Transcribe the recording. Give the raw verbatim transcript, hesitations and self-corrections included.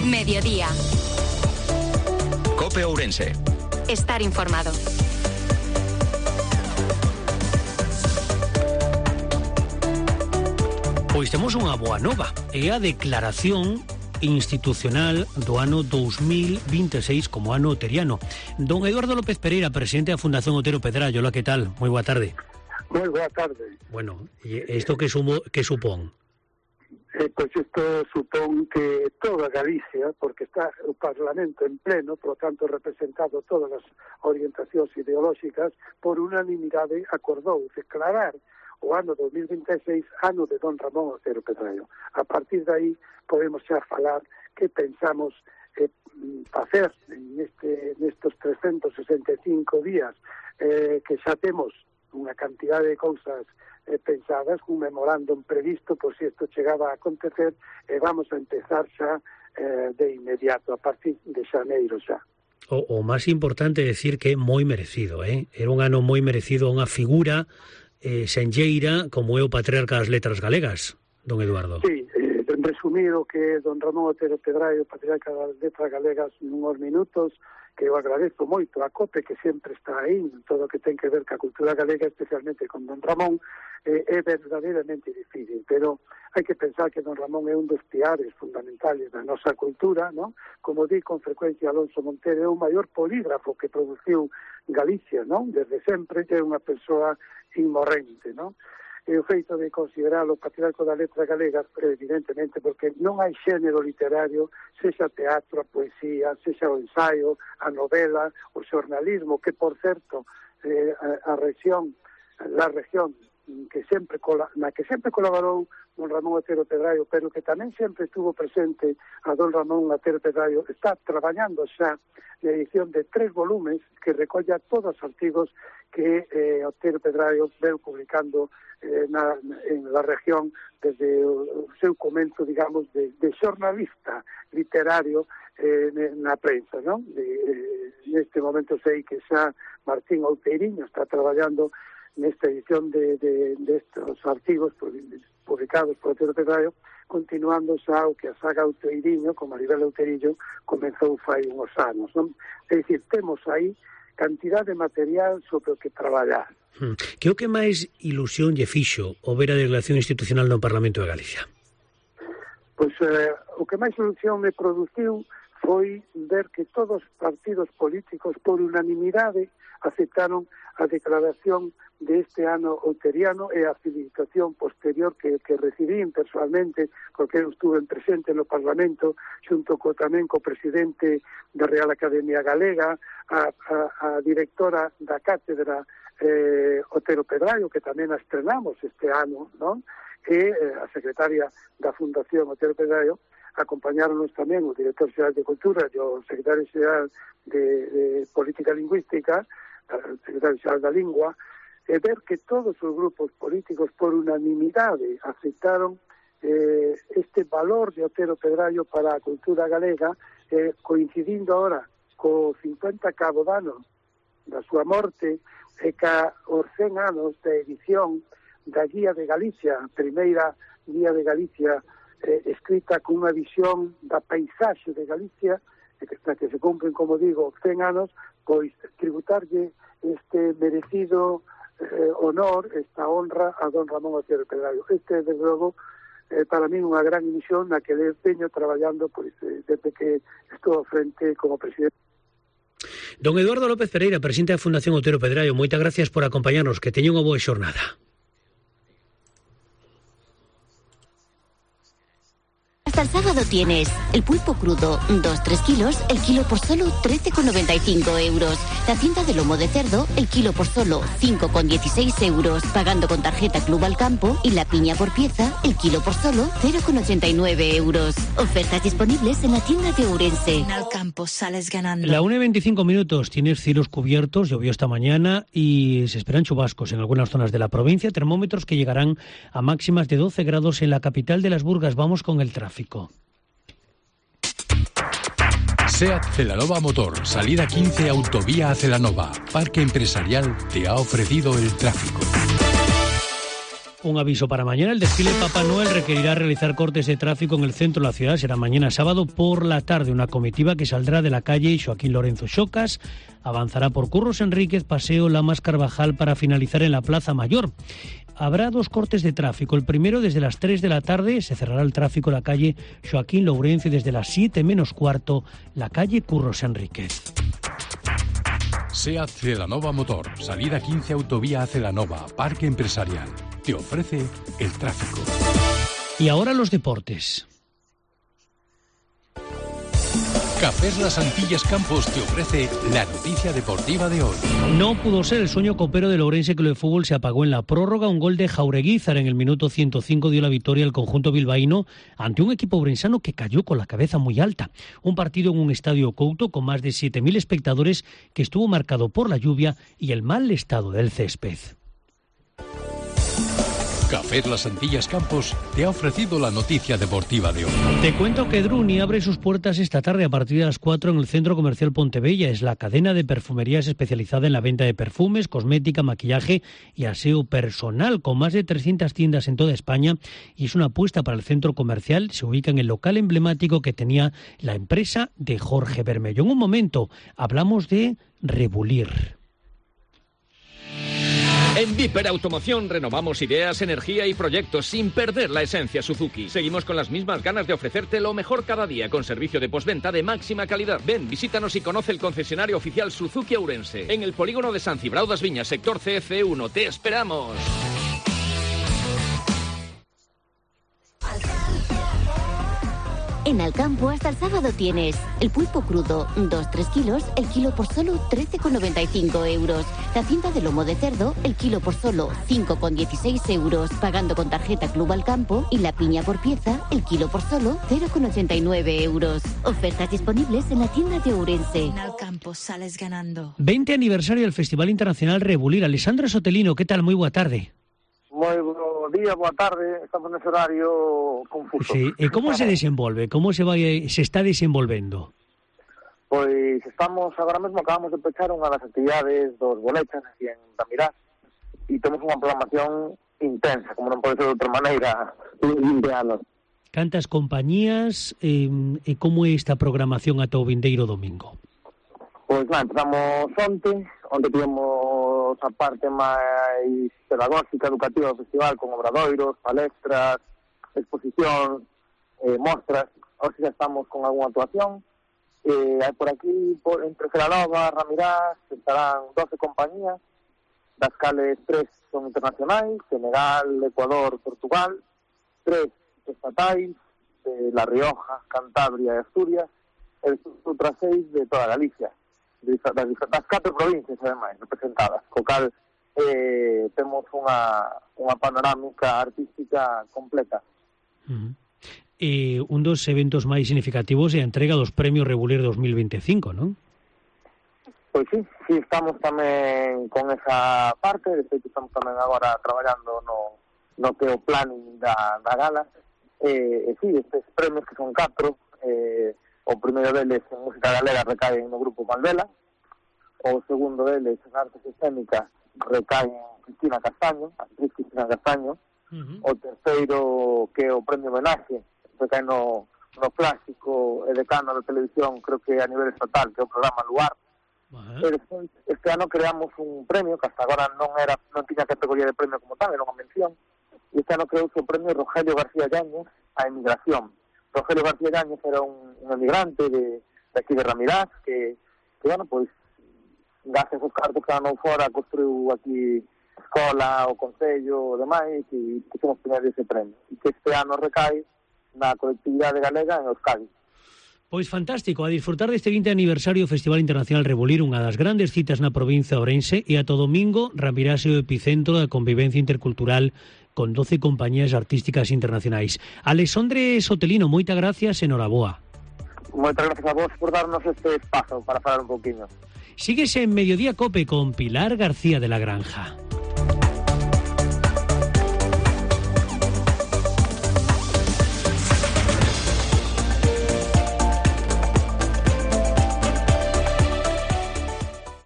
Mediodía. COPE Ourense. Estar informado. Pois temos unha boa nova. É a declaración institucional do ano dous mil vinte e seis como ano oteriano. Don Eduardo López Pereira, presidente da Fundación Otero Pedrayo. Hola, que tal? Moi boa tarde. Moi boa tarde. Bueno, e isto que sumo, que supón? Eh, pois isto supón que toda Galicia, porque está o Parlamento en pleno, por lo tanto representado todas as orientacións ideolóxicas, por unanimidade acordou declarar o ano dous mil vinte e seis ano de don Ramón Otero Pedrayo. A partir de aí podemos xa falar que pensamos eh, facer neste, nestes trescentos sesenta e cinco días eh, que xa temos unha cantidad de cousas eh, pensadas, un memorándum previsto por si isto chegaba a acontecer, e eh, vamos a empezar xa eh, de inmediato, a partir de xaneiro xa. O, o máis importante é decir que é moi merecido, eh? Era un ano moi merecido a unha figura eh, senlleira como é o patriarca das letras galegas, don Eduardo. Sí, eh, en resumido que don Ramón Otero Pedrayo, patriarca das letras galegas, nunhos minutos, que eu agradezo moito a COPE, que sempre está aí en todo o que ten que ver ca cultura galega, especialmente con don Ramón, eh, é verdadeiramente difícil, pero hai que pensar que don Ramón é un dos piares fundamentales da nosa cultura, ¿no? Como di con frecuencia Alonso Montero, é o maior polígrafo que produciu Galicia, ¿no? Desde sempre é unha persoa inmorrente, ¿no? E o feito de consideralo patriarca da letra galega, evidentemente, porque non hai xénero literario, sexa teatro, a poesía, sexa o ensaio, a novela, o xornalismo, que, por certo, eh, a, a región, la región que sempre na que sempre colaborou don Ramón Otero Pedrayo, pero que tamén sempre estuvo presente a don Ramón Otero Pedrayo, está traballando xa na edición de tres volumes que recolla todos os artigos que eh, Otero Pedrayo veu publicando eh, na, en la región desde o, o seu comenzo, digamos, de, de xornalista literario eh, na prensa, non? De, eh, neste momento sei que xa Martín Outeiriño está traballando nesta edición de, de, de estos artigos publicados por Otero Pedrayo, continuando xa o que a saga Outeiriño, con Maribel Outeiriño, comenzou fai uns anos, non? É dicir, temos aí cantidad de material sobre o que traballar. Hmm. Que o que máis ilusión lle fixo o ver a declaración institucional no Parlamento de Galicia? Pois eh, o que máis ilusión me produciu foi ver que todos os partidos políticos por unanimidade aceptaron a declaración de este ano outeriano e a felicitación posterior que, que recibín personalmente, porque eu estuve presente no Parlamento xunto co, tamén co presidente da Real Academia Galega, a, a, a directora da cátedra eh, Otero Pedrayo, que tamén a estrenamos este ano, non? E eh, a secretaria da Fundación Otero Pedrayo. Acompañáronos tamén o director xeral de Cultura e o secretario xeral de, de Política Lingüística, o secretario xeral da Lingua, e ver que todos os grupos políticos por unanimidade aceptaron eh, este valor de Otero Pedrayo para a cultura galega, eh, coincidindo ahora co cincuenta cabo de ano da súa morte e ca os cen anos da edición da Guía de Galicia, a primeira Guía de Galicia eh, escrita con unha visión da paisaxe de Galicia, e que, que se cumplen, como digo, cen anos, pois tributarlle este merecido eh, honor, esta honra a don Ramón Otero Pedrayo. Este, desde logo, eh, para mí unha gran misión na que veño traballando pois, eh, desde que estou frente como presidente. Don Eduardo López Pereira, presidente da Fundación Otero Pedrayo, moitas gracias por acompañarnos, que teña unha boa xornada. Hasta el sábado tienes el pulpo crudo, dos tres kilos, el kilo por solo trece con noventa y cinco euros. La cinta de lomo de cerdo, el kilo por solo cinco con dieciséis euros, pagando con tarjeta Club al Campo, y la piña por pieza, el kilo por solo cero con ochenta y nueve euros. Ofertas disponibles en la tienda de Ourense. Al campo sales ganando. La una y veinticinco minutos, tienes cielos cubiertos, llovió esta mañana y se esperan chubascos en algunas zonas de la provincia, termómetros que llegarán a máximas de doce grados en la capital de las Burgas. Vamos con el tráfico. SEAT Celanova Motor, salida quince, autovía a Celanova. Parque Empresarial te ha ofrecido el tráfico. Un aviso para mañana. El desfile Papá Noel requerirá realizar cortes de tráfico en el centro de la ciudad. Será mañana sábado por la tarde. Una comitiva que saldrá de la calle Joaquín Lorenzo Xocas, avanzará por Curros Enríquez, Paseo Lamas Carvajal para finalizar en la Plaza Mayor. Habrá dos cortes de tráfico. El primero desde las tres de la tarde se cerrará el tráfico en la calle Joaquín Lourenço y desde las siete menos cuarto la calle Curros Enríquez. SEAT Celanova Motor, salida quince Autovía Celanova, Parque Empresarial. Te ofrece el tráfico. Y ahora los deportes. Cafés Las Antillas Campos te ofrece la noticia deportiva de hoy. No pudo ser el sueño copero del Ourense Club de Fútbol, se apagó en la prórroga. Un gol de Jaureguizar en el minuto ciento cinco dio la victoria al conjunto bilbaíno ante un equipo ourensano que cayó con la cabeza muy alta. Un partido en un estadio Couto con más de siete mil espectadores que estuvo marcado por la lluvia y el mal estado del césped. Cafés Las Antillas Campos te ha ofrecido la noticia deportiva de hoy. Te cuento que Druni abre sus puertas esta tarde a partir de las cuatro en el Centro Comercial Pontebella. Es la cadena de perfumerías especializada en la venta de perfumes, cosmética, maquillaje y aseo personal, con más de trescientas tiendas en toda España, y es una apuesta para el centro comercial. Se ubica en el local emblemático que tenía la empresa de Jorge Bermello. En un momento hablamos de Rebulir. En Viper Automoción renovamos ideas, energía y proyectos sin perder la esencia Suzuki. Seguimos con las mismas ganas de ofrecerte lo mejor cada día con servicio de postventa de máxima calidad. Ven, visítanos y conoce el concesionario oficial Suzuki Ourense en el polígono de San Cibrao das Viñas, sector C F uno. ¡Te esperamos! En Alcampo hasta el sábado tienes el pulpo crudo, dos tres kilos, el kilo por solo trece con noventa y cinco euros. La cinta de lomo de cerdo, el kilo por solo cinco con dieciséis euros, pagando con tarjeta Club Alcampo, y la piña por pieza, el kilo por solo cero con ochenta y nueve euros. Ofertas disponibles en la tienda de Ourense. En Alcampo sales ganando. veinte aniversario del Festival Internacional Rebulir. Alessandro Sotelino, ¿qué tal? Muy buena tarde. Moi bo día, boa tarde, estamos nese horario confuso. Sí, e como se desenvolve? Como se vai se está desenvolvendo? Pois estamos, agora mesmo acabamos de pechar unha das actividades dos bolechas aquí en Ramirás e temos unha programación intensa, como non pode ser de outra maneira, de anos. Cantas compañías e, e como é esta programación ata o vindeiro domingo? Pois lá, empezamos onte, onde tivemos a parte máis pedagógica, educativa do festival, con obradoiros, palestras, exposicións, eh, mostras. Hoxe xa estamos con algunha actuación. Eh, hai por aquí, por, entre Celanova, Ramirás, estarán doce compañías, das cales tres son internacionais, Senegal, Ecuador, Portugal, tres estatais, de La Rioja, Cantabria e Asturias, e outras seis de toda Galicia. Das, das catro provincias, ademais, representadas, co cal eh, temos unha, unha panorámica artística completa. Uh-huh. E un dos eventos máis significativos é a entrega dos premios Rebulir dos mil veinticinco, non? Pois sí, sí, estamos tamén con esa parte, de feito estamos tamén agora traballando no, no que o planning da, da gala, e eh, sí, estes premios que son catro, eh, o primeiro deles en música galega recae no grupo Malvela, o segundo deles en artes escénicas recae en Cristina Castaño, a actriz Cristina Castaño, uh-huh. O terceiro, que é o premio homenaxe, recae no, no clásico e decano da televisión, creo que a nivel estatal, que é o programa Luar. Uh-huh. E despois, este ano creamos un premio que hasta agora non era non tiña categoría de premio como tal, era unha mención, e este ano creouse o premio Rogelio García Yáñez a emigración. Rogelio García Yáñez era un, un emigrante de, de aquí de Ramirás que, que bueno, pois, gracias aos cartos que andou fora, construiu aquí escola, o concello, o demais, e quisimos poner ese premio. E que este ano recae na colectividade galega en Euskadi. Pois fantástico, a disfrutar deste vinte aniversario do Festival Internacional Rebulir, unha das grandes citas na provincia de Ourense, e ata domingo Ramirás é o epicentro da convivencia intercultural con doce compañías artísticas internacionais. Alessandre Sotelino, moitas gracias e noraboa. Moitas gracias a vos por darnos este espazo para falar un poquinho. Síguese en Mediodía Cope con Pilar García de la Granja.